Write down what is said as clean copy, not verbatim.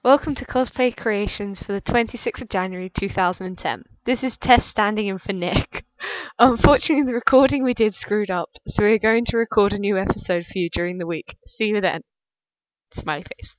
Welcome to Cosplay Creations for the 26th of January 2010. This is Tess standing in for Nick. Unfortunately, the recording we did screwed up, so we're going to record a new episode for you during the week. See you then. Smiley face.